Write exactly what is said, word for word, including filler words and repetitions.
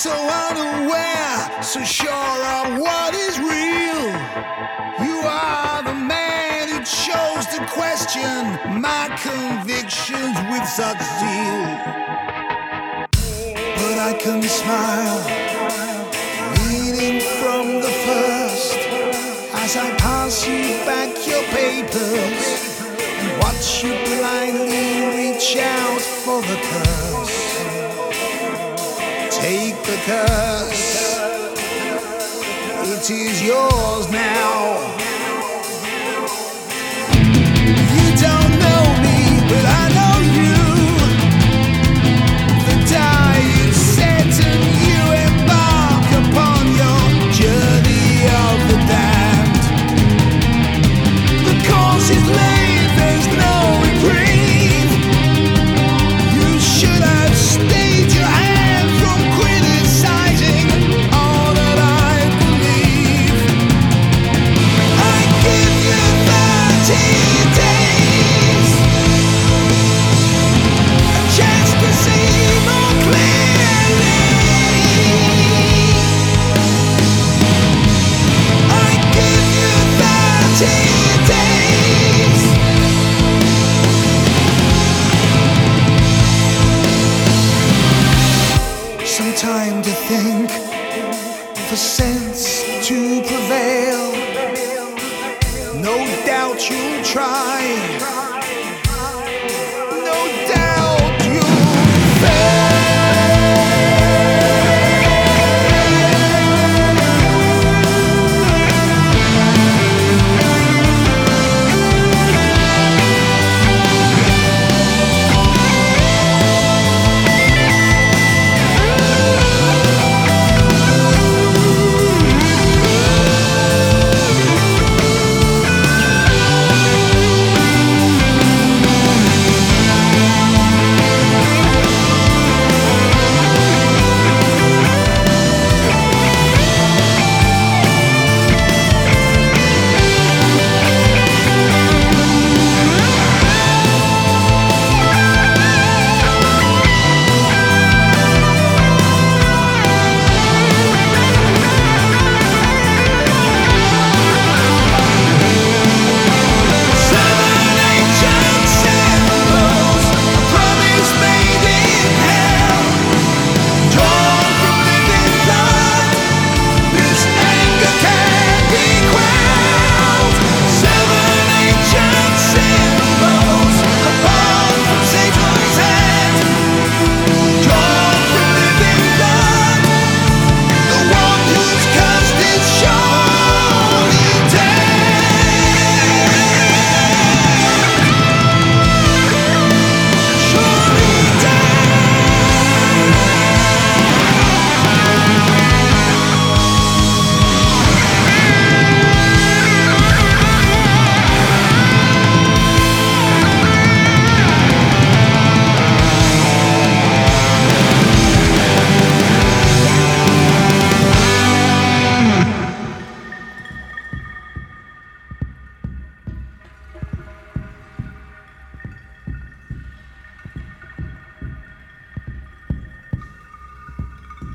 so unaware, so sure of what is real. You are the man who chose to question my convictions with such zeal. But I can smile, reading from the first, as I pass you back your papers and watch you blindly reach out for the curse. Take the curse, it is yours now. You don't know me, but I know you. The die is set and you embark upon your journey of the damned. The course is laid, there's no reprieve. You should have stayed your hand from criticizing all that I believe. I give you thirty days, a chance to see more clearly. I give you thirty days. Some time to think, for sense to prevail. No doubt you'll try